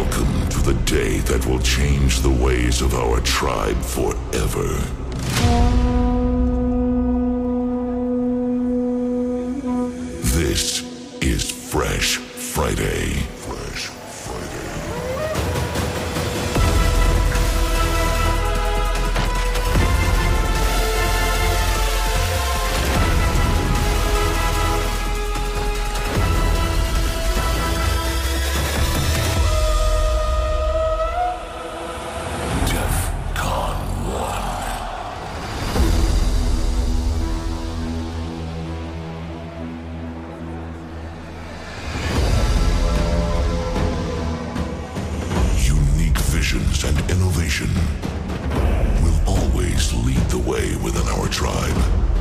Welcome to the day that will change the ways of our tribe forever. This is Fresh Friday. Fresh Friday. And innovation will always lead the way within our tribe.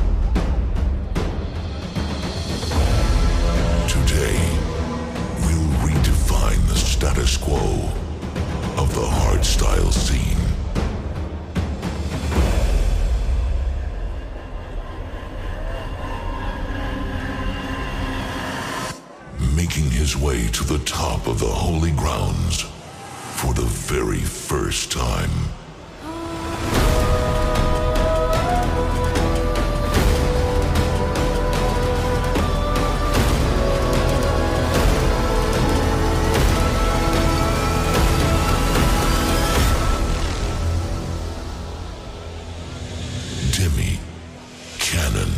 Today, we'll redefine the status quo of the hardstyle scene. Making his way to the top of the holy grounds for the very first time. Demi Cannon.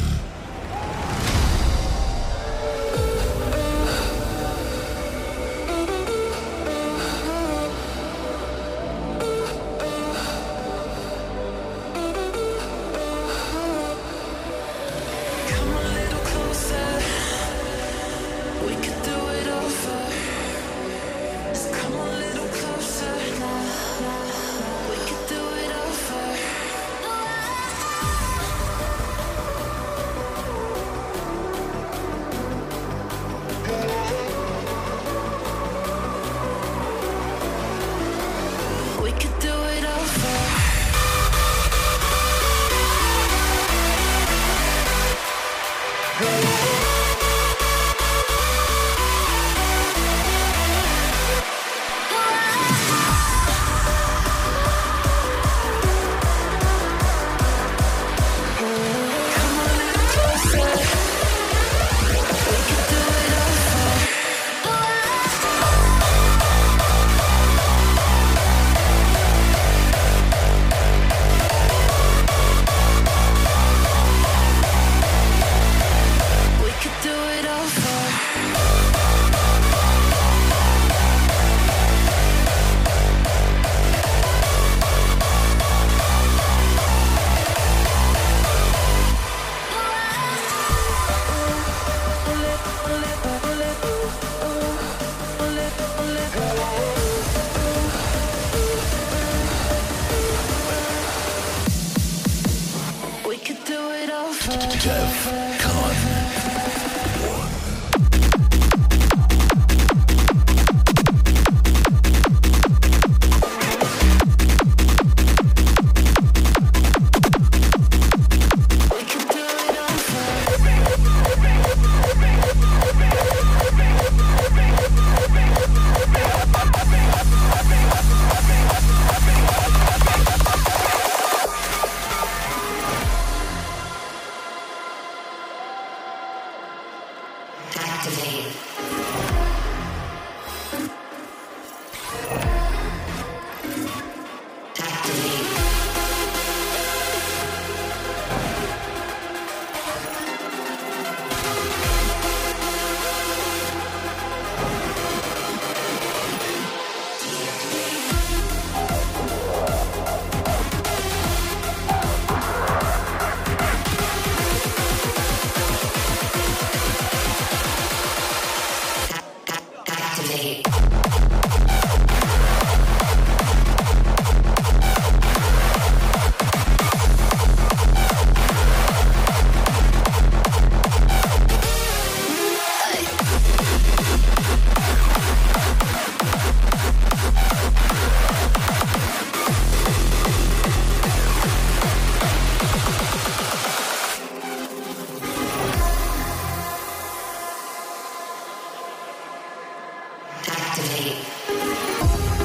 Activate.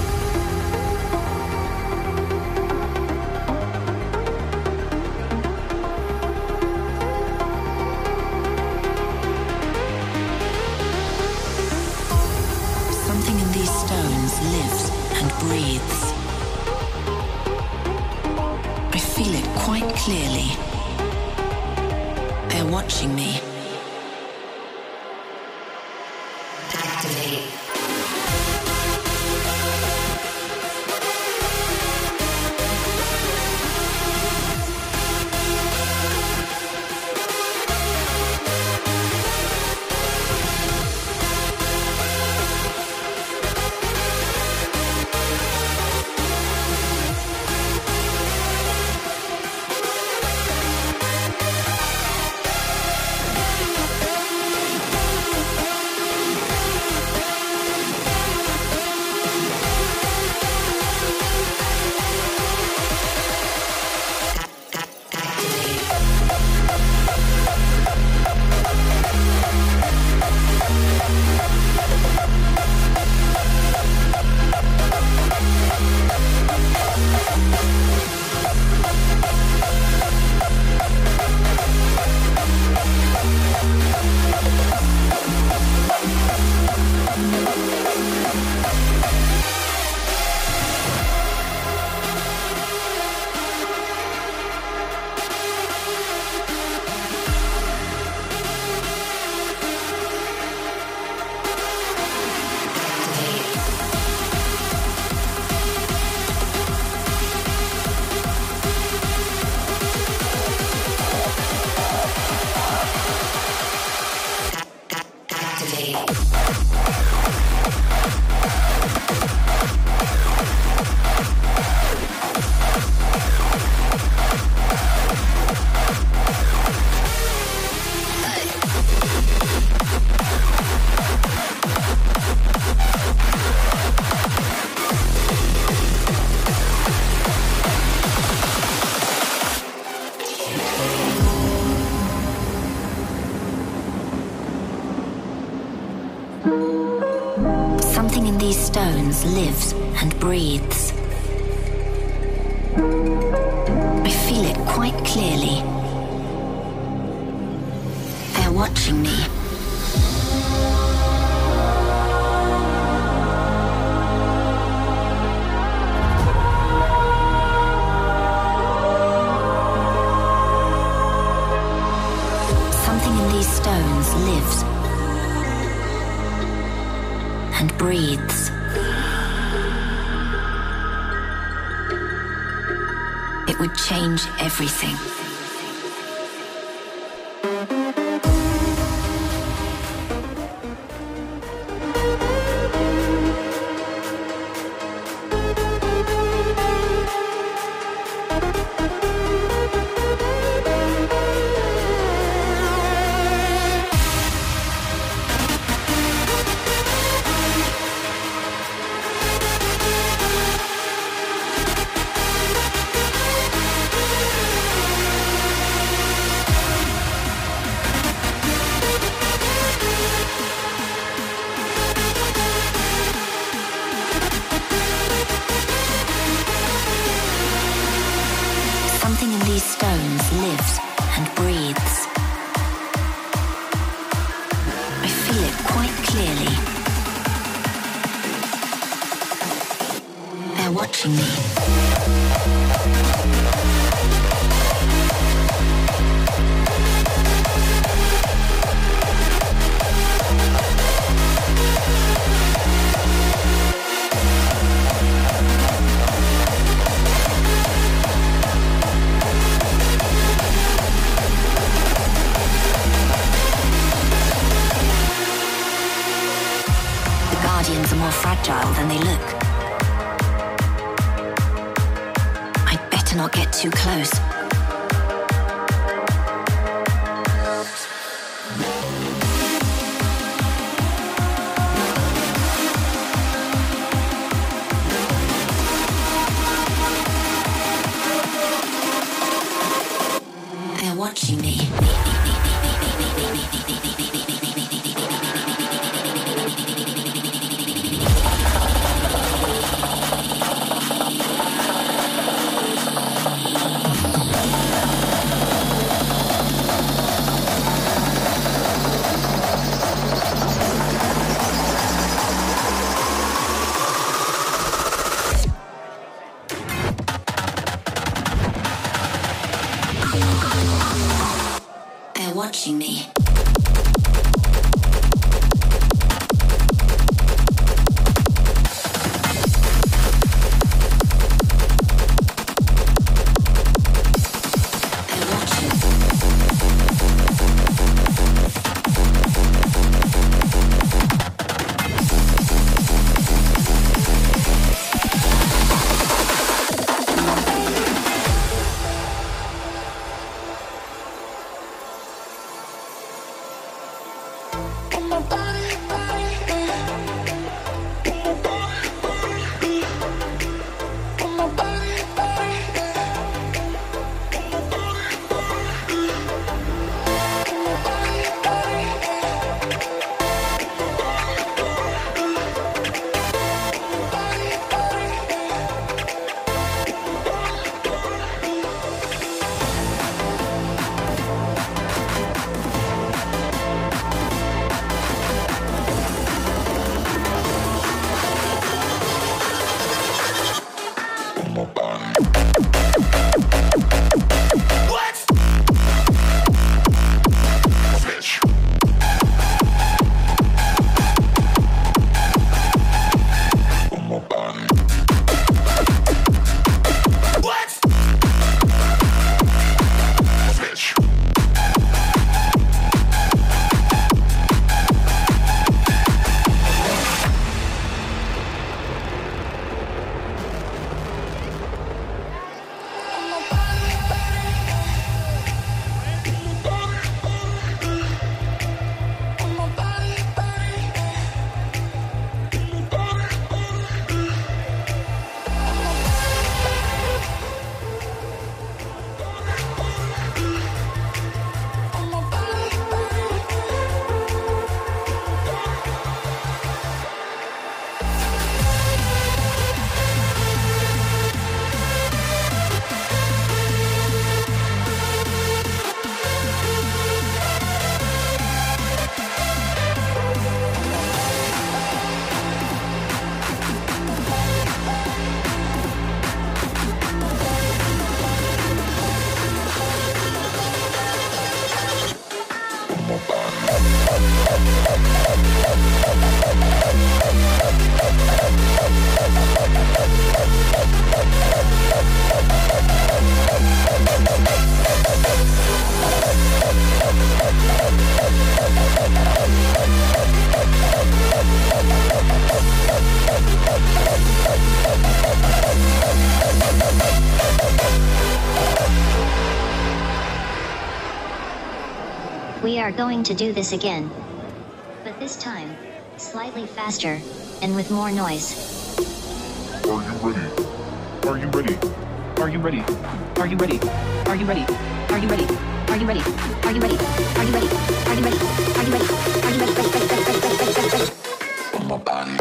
Something in these stones lives and breathes. I feel it quite clearly. They're watching me. Activate. Something in these stones lives and breathes. I feel it quite clearly. They're watching me. Something in these stones lives and breathes. It would change everything. Something in these stones lives and breathes. I feel it quite clearly. They're watching me. Guardians are more fragile than they look. I'd better not get too close. They're watching me. watching me. We are going to do this again. But this time, slightly faster, and with more noise. Are you ready? Are you ready? Are you ready? Are you ready? Are you ready? Are you ready? Are you ready? Are you ready? Are you ready? Are you ready? Are you ready? Are you ready? On my body.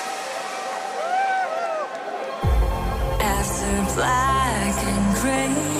After black and gray,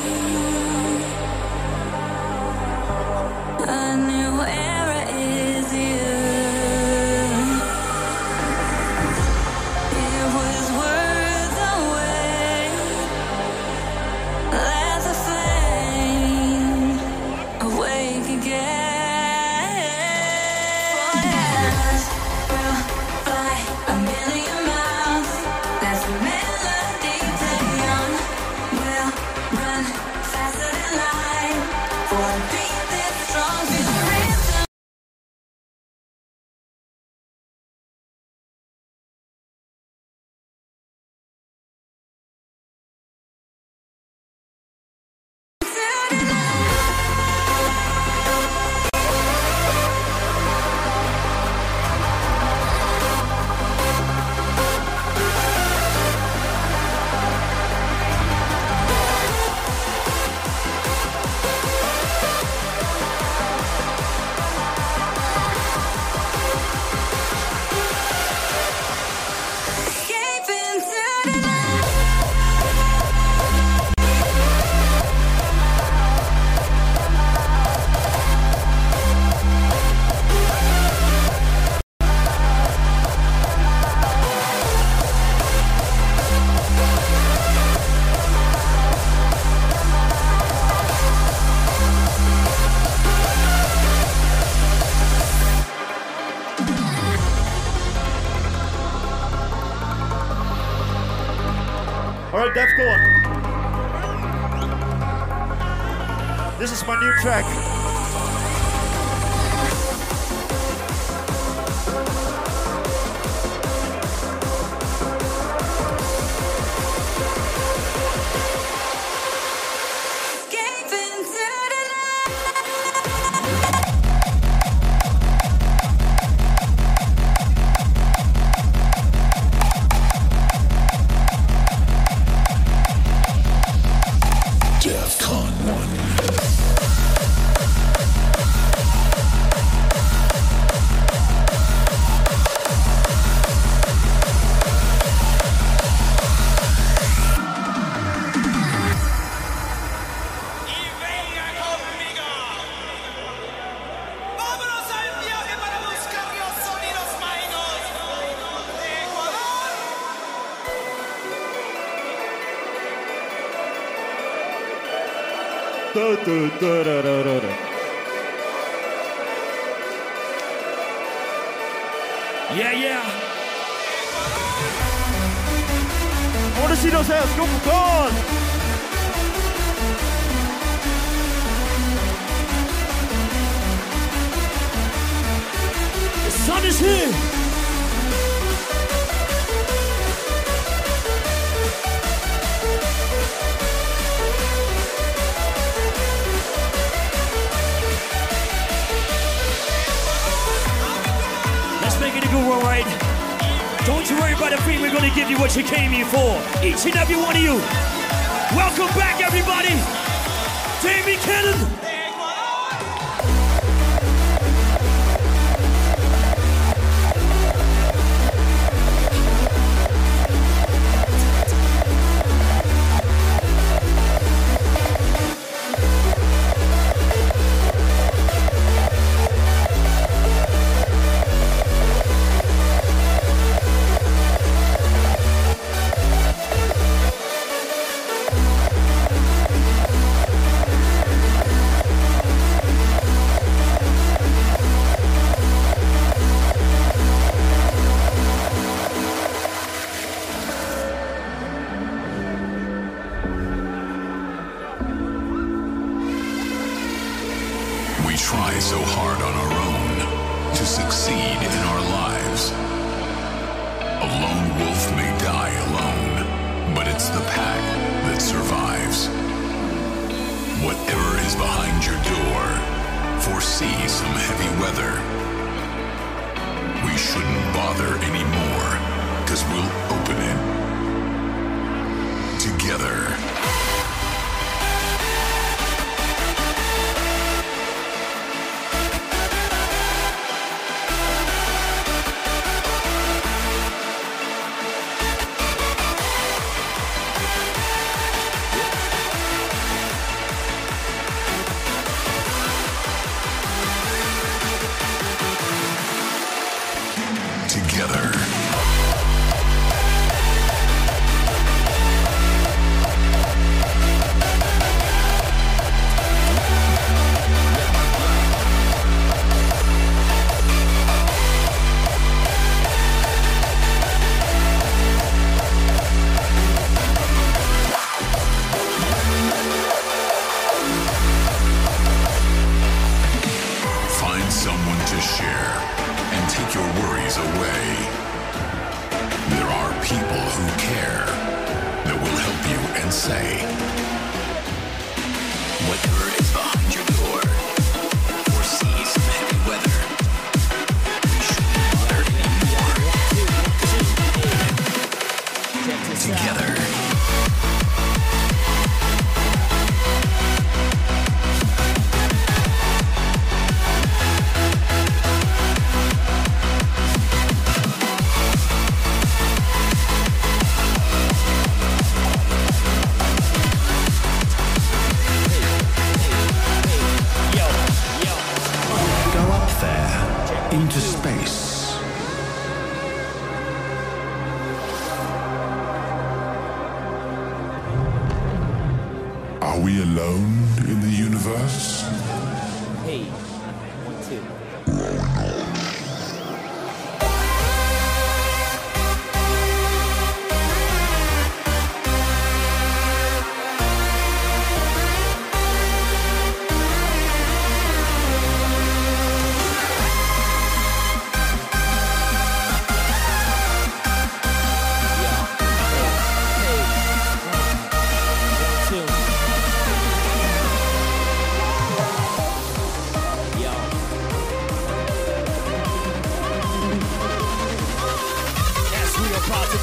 Defcon, Defcon. This is my new track. Defcon 1. Yeah, yeah. I want to see those hands. Go for God. The sun is here. Make it a good one, right? Don't you worry about a thing, we're gonna give you what you came here for. Each and every one of you. Welcome back, everybody. Jamie Cannon. So hard on our own to succeed in our lives. A lone wolf may die alone, but it's the pack that survives. Whatever is behind your door, foresee some heavy weather. We shouldn't bother anymore, 'cause we'll open it together.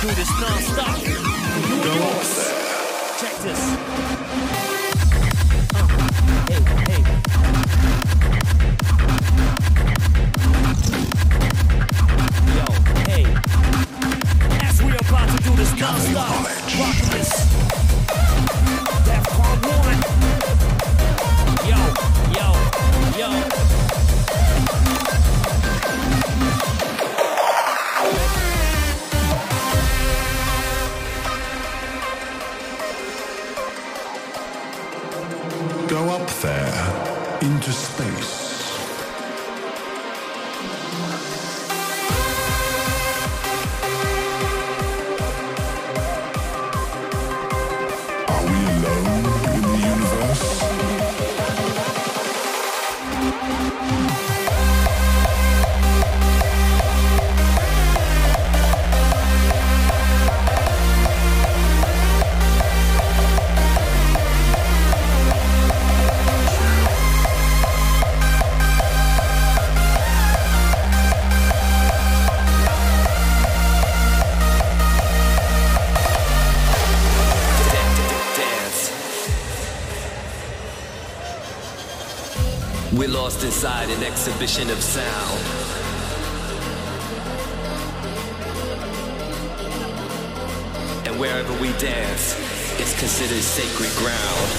do this non-stop. You and yours. Check this. Hey, hey. Yo, hey. As we are about to do this non-stop, rock this. Defcon 1. Yo, yo, yo. Go up there, into space. Are we alone in the universe? We're lost inside an exhibition of sound. And wherever we dance, it's considered sacred ground.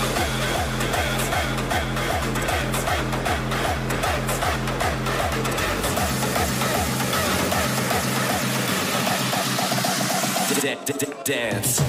Dance.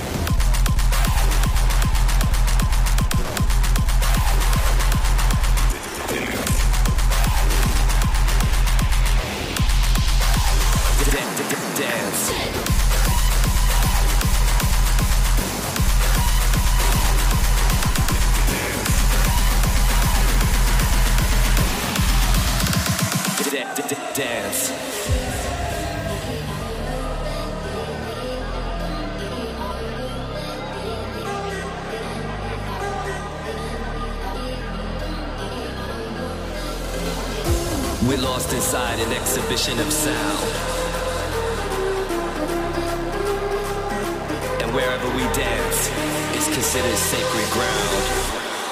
Dance. We're lost inside an exhibition of sound. And wherever we dance, it's considered sacred ground.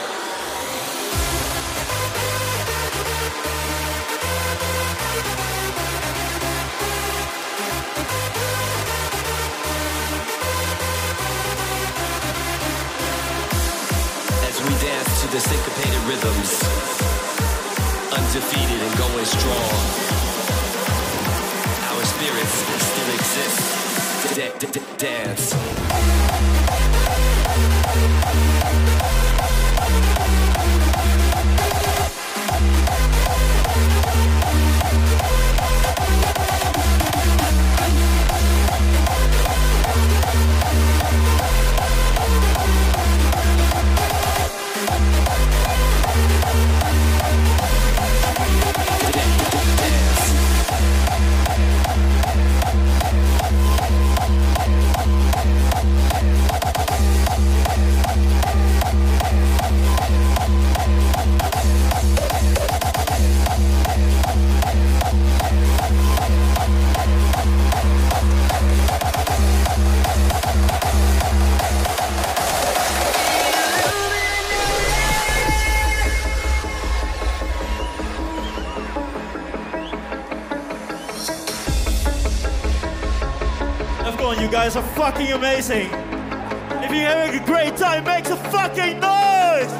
The syncopated rhythms, undefeated and going strong. Our spirits still exist. Dance. You guys are fucking amazing. If you're having a great time, make some fucking noise!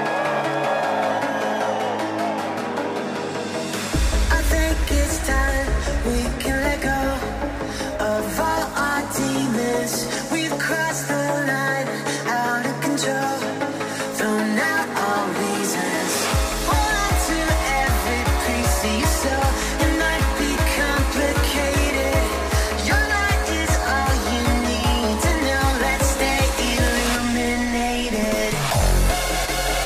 I think it's time we can let go of all our demons. We've crossed the line, out of control, thrown out all reasons. Hold on to every piece of your soul. It might be complicated. Your light is all you need to know. Let's stay illuminated.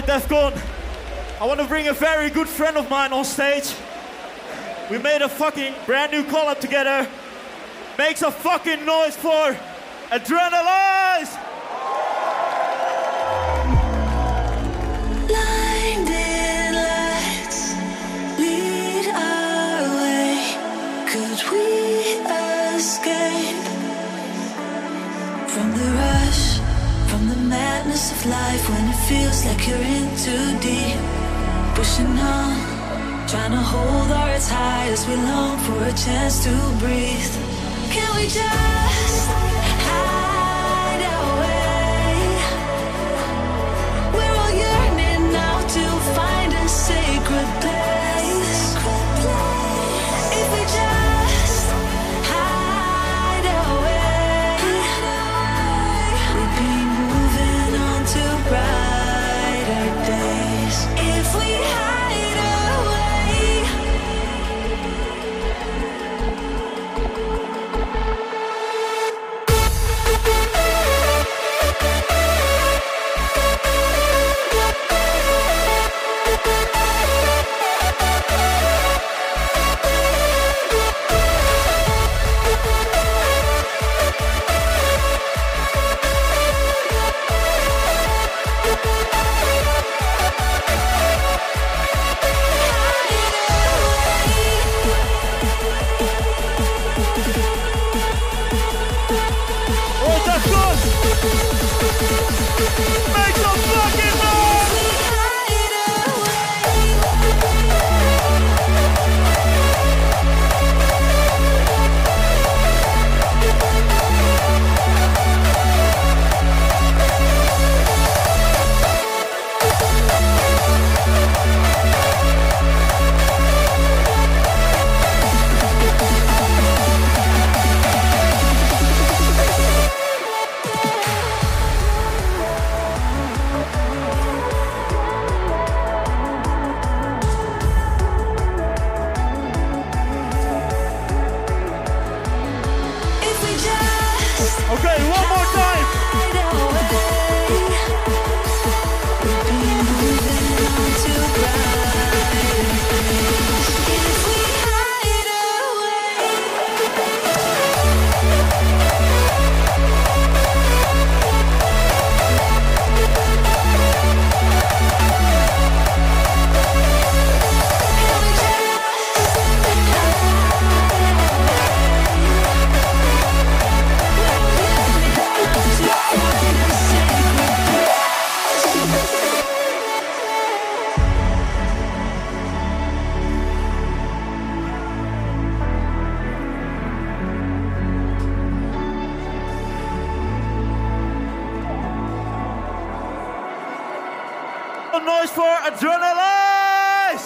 tonight, Defcon. I want to bring a very good friend of mine on stage. We made a fucking brand new collab together. Make some fucking noise for Adrenalize! Blinding lights lead our way. Could we escape from the rush, from the madness of life when it feels like you're in too deep? Pushing on, trying to hold our heads high as we long for a chance to breathe. Can we just hide away? We're all yearning now to find a sacred place. If we just hide away, we'd be moving on to brighter days. If we hide away. Oh, Defcon! Make some fucking noise! Okay, one more time. A noise for Adrenalize!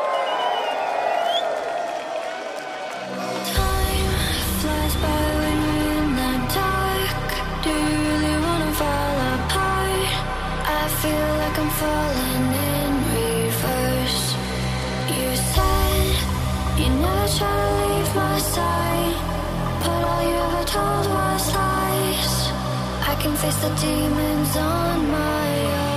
Time flies by when you're in the dark. Do you really wanna fall apart? I feel like I'm falling in reverse. You said you never try to leave my side, but all you ever told was lies. I can face the demons on my own.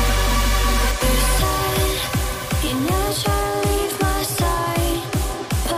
You never try to leave my side,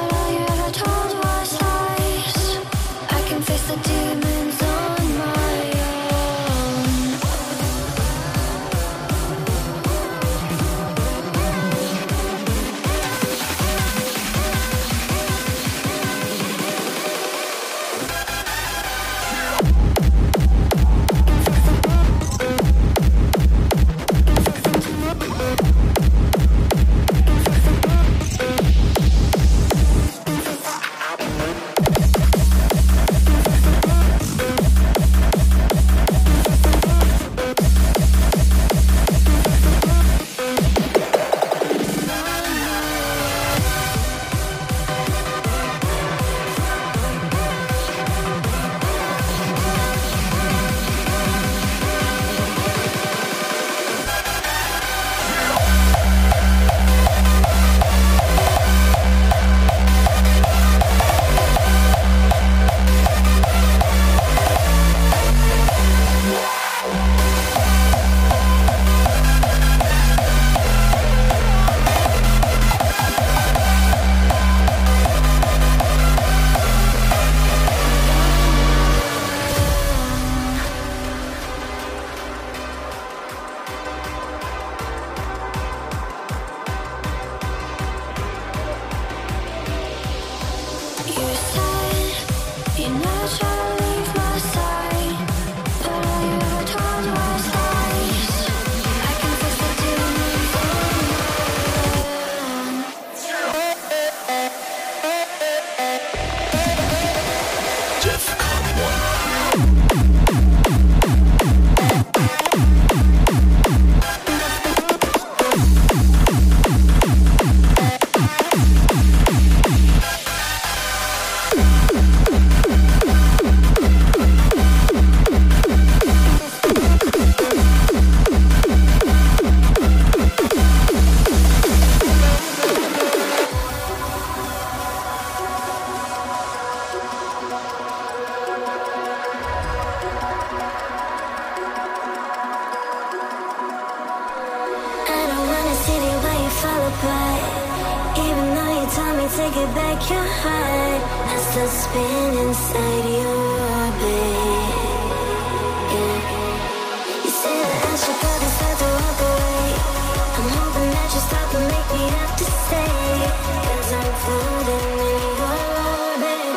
get back your heart. I still spin inside your orbit. Yeah. You say that I should probably start to walk away. I'm hoping that you stop and make me have to stay. 'Cause I'm floating in your orbit.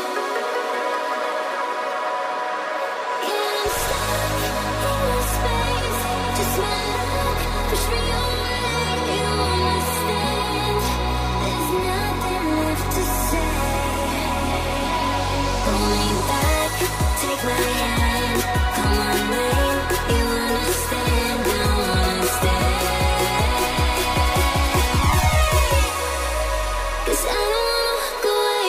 Yeah, I'm stuck in space. Just my luck, push me away. You understand? There's nothing left to say. Pull me back, take my hand. Come on, man, you understand? Don't wanna stay. 'Cause I don't wanna walk away.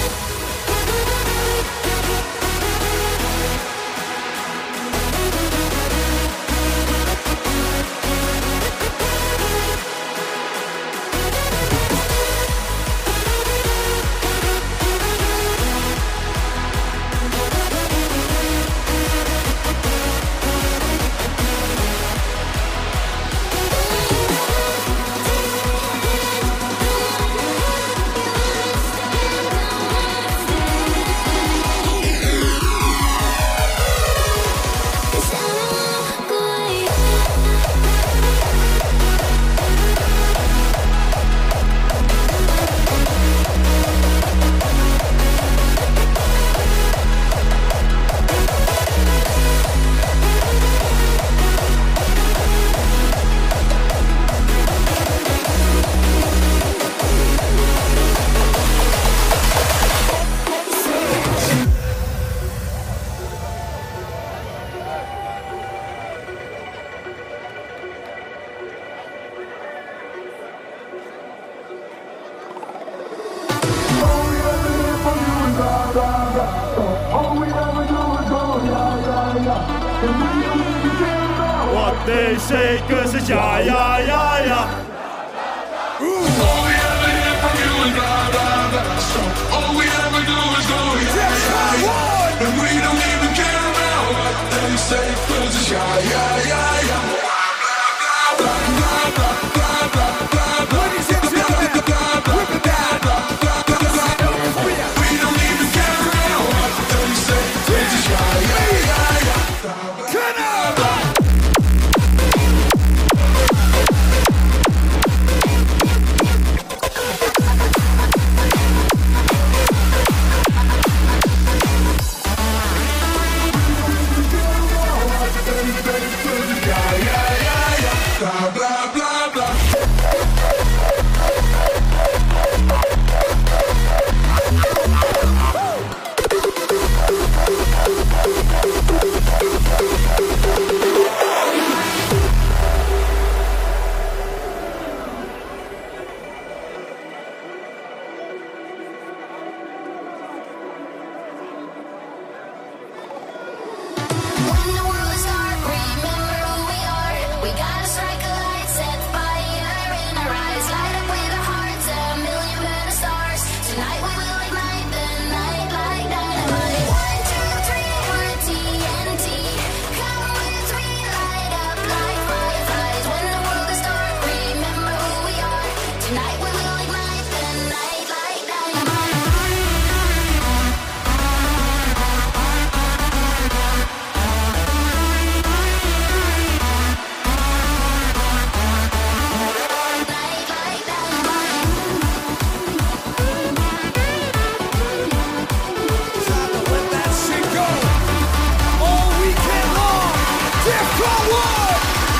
What they say, 'cause it's yeah, yeah, yeah, yeah. All we ever hear from you is blah, blah, blah. So all we ever do is go, yeah, yeah, yeah. And we don't even care about what they say, 'cause it's yeah, yeah, yeah, yeah. Blah, blah, blah, blah, blah, blah, blah. Ladies and gentlemen, rip it down. We don't even care about what they say, 'cause it's yeah, yeah, yeah, yeah. Turn up! Blah, blah, blah, blah. When the world is dark, remember who we are. We gotta strike a light, set fire in our eyes. Light up with our hearts, a million better stars. Tonight we will ignite the night like dynamite. 1, 2, 3, we're TNT. Come with me, light up like fireflies. When the world is dark, remember who we are. Tonight we will ignite the night like dynamite. Let that shit go. All weekend long. Defcon 1.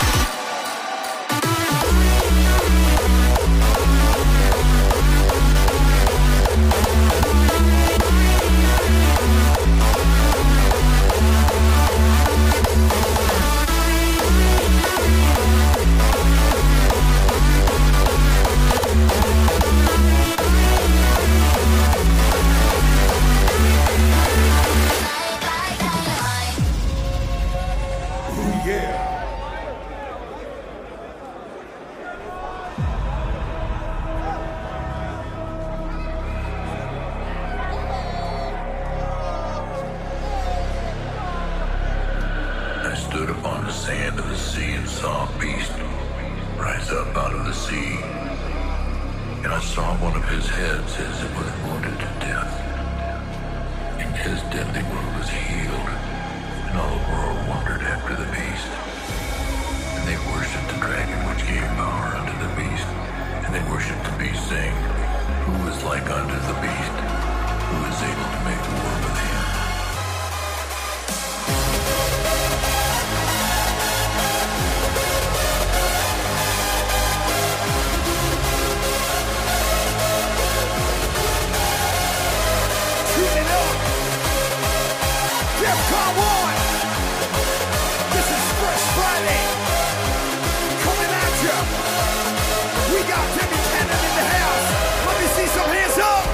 I stood upon the sand of the sea and saw a beast rise up out of the sea. and I saw one of his heads as it was wounded to death. And his deadly wound was healed, and all the world wondered after the beast. And they worshipped the dragon which gave power unto the beast, and they worshipped the beast, saying, Who is like unto the beast? Who is able to make war with him? DEFCON 1! This is Fresh Friday! Coming at ya! We got Demi Cannon in the house! Let me see some hands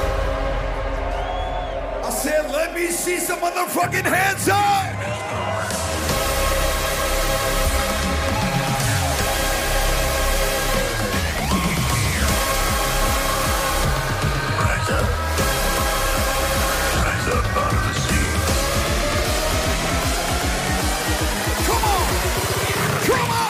up! I said, let me see some motherfucking hands up! Rise up. Rise up out of the sea. Come on! Come on!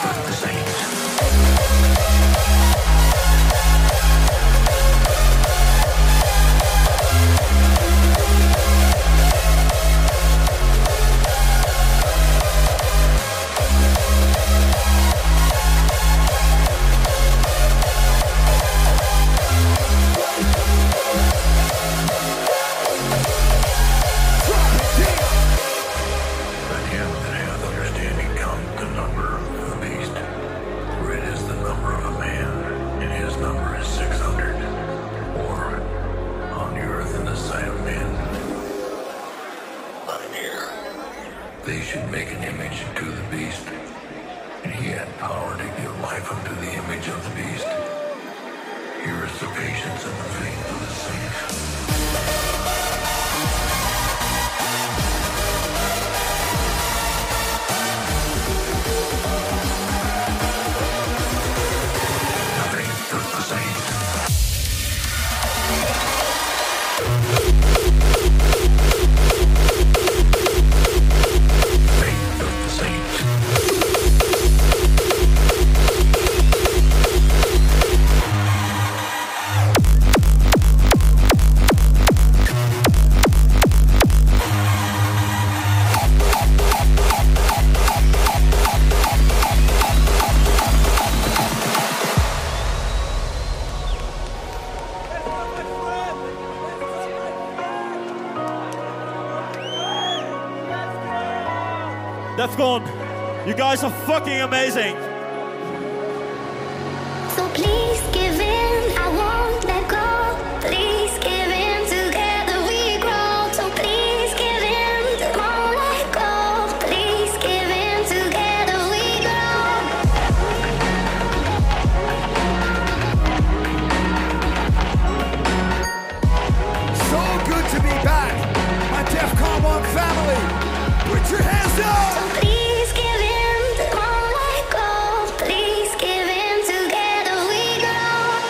Let him that hath understanding count the number of the beast, for it is the number of a man, and his number is 600. Or on the earth in the sight of men. I'm here. They should make an image to the beast, and he had power to give life unto the image of the beast. Here is the patience and the faith of the saints. DEFCON, you guys are fucking amazing. So please give in, I won't let go. Please give in, together we grow. So please give in, won't let go. Please give in, together we grow. So good to be back, my DEFCON 1 family! Put your hands up! So please give in, won't let go. Please give in, together we grow.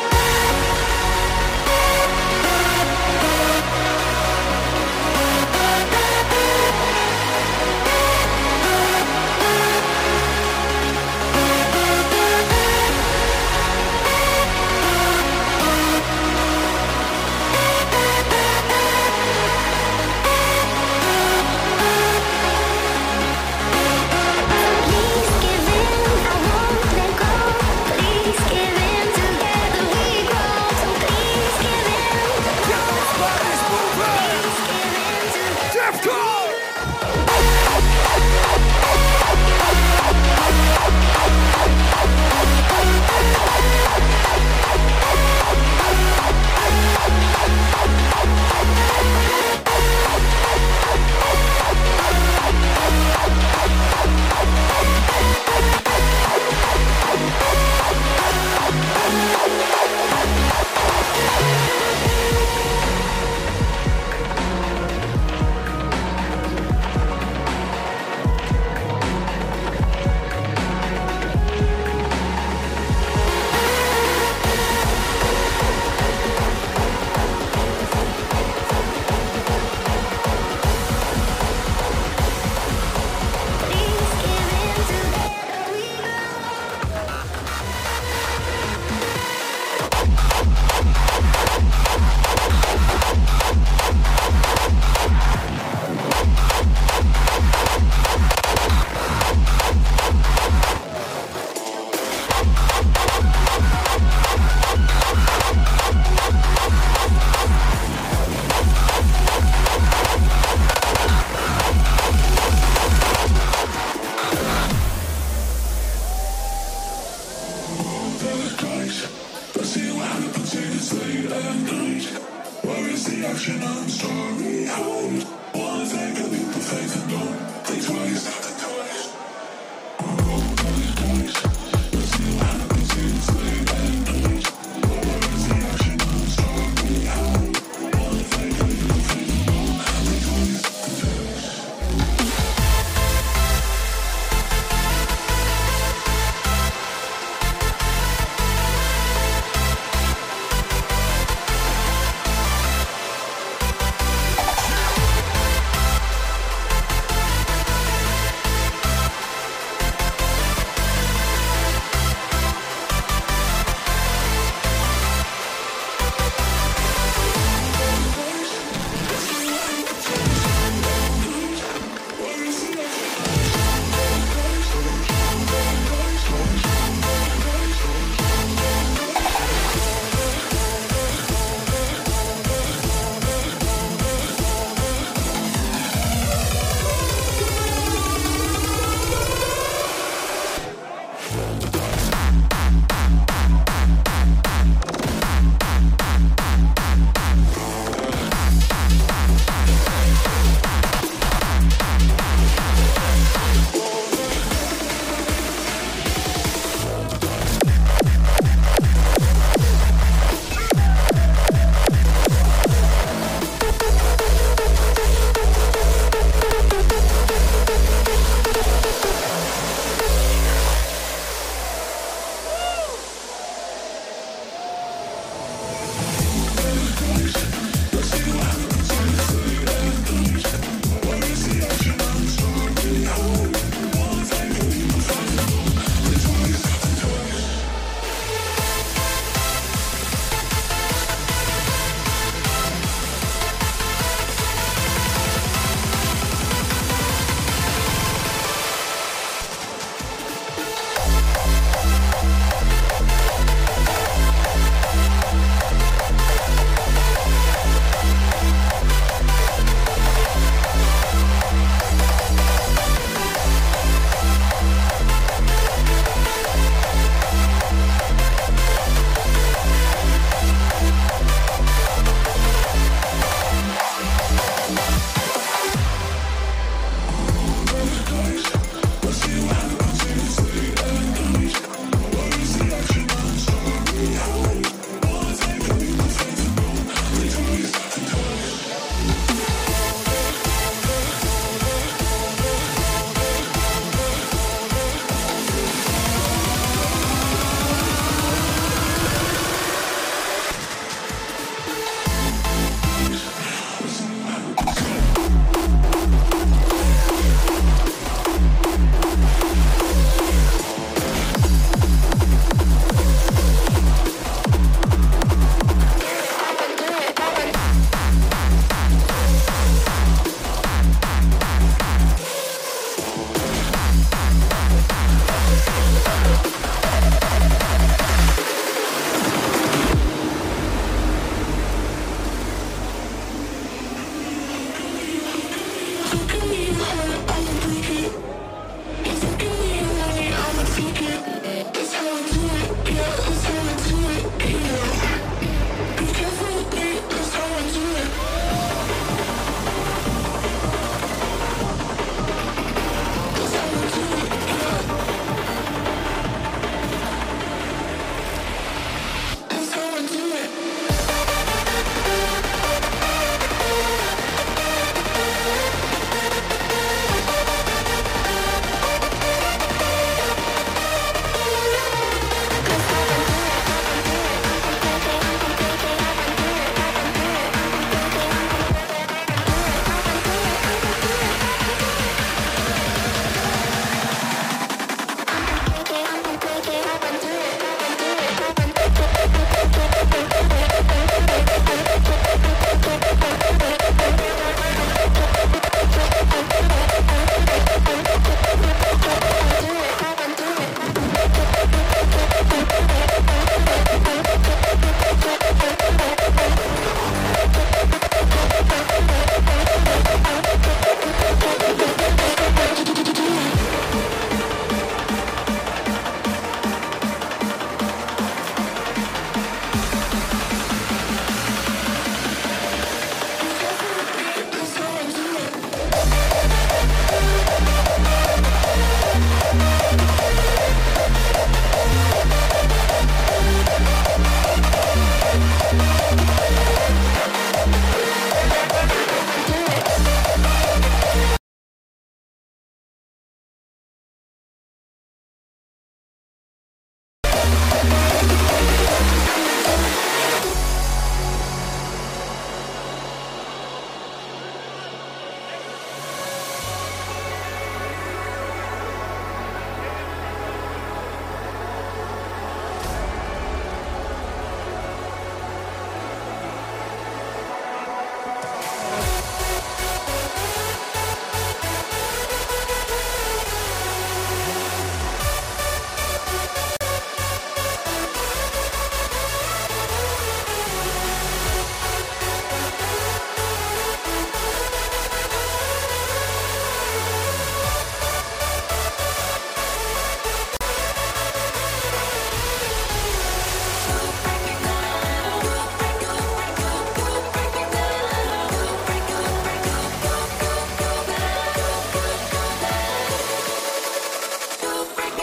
reaction, I'm sorry. How one take a leap of faith and don't think twice. Roll those dice. Let's see what happens inside and night. One reaction, I'm sorry. How one take a leap of faith and don't think twice.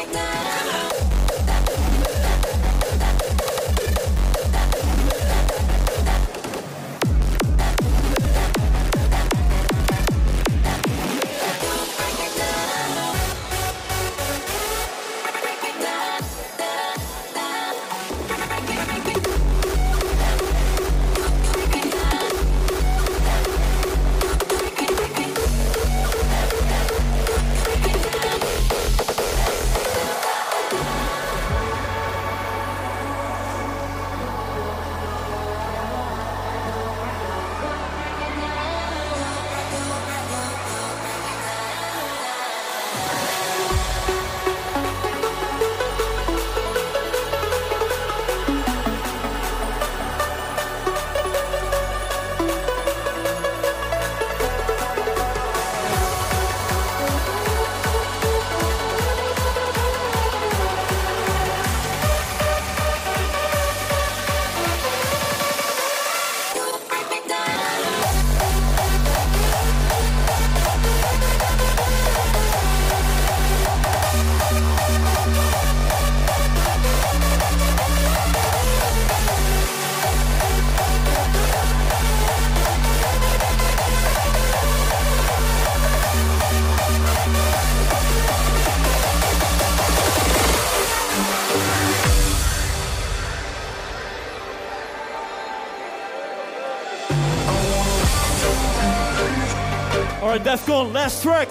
Alright, Defcon, last track.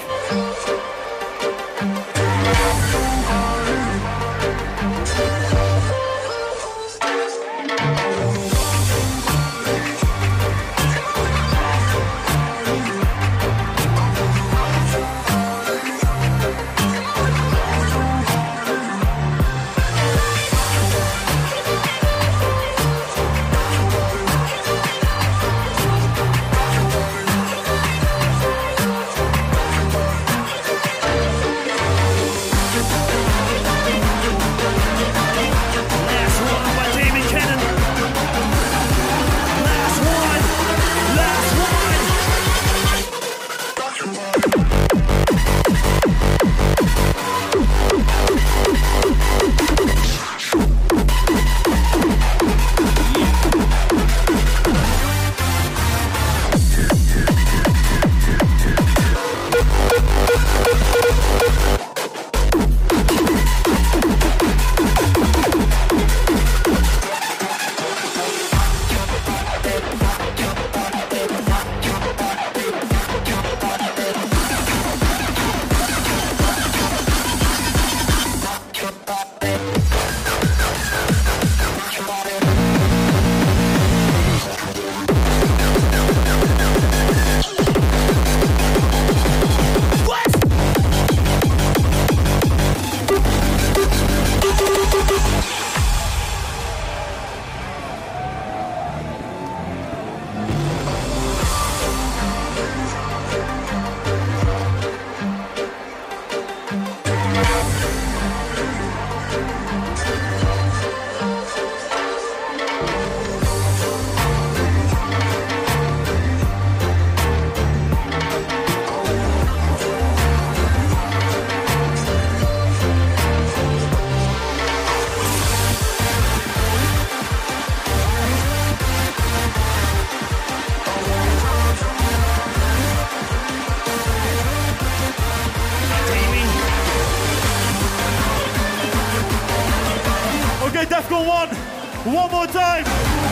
Defcon 1, one more time.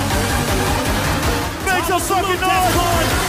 Make some fucking noise.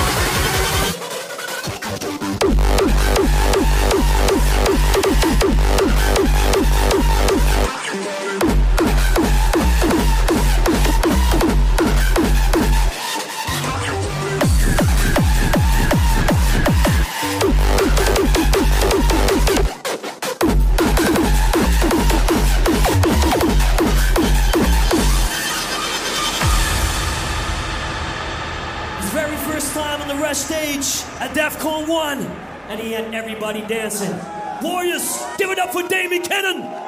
Stage at Defcon 1, and he had everybody dancing. Warriors, give it up for Damien Cannon.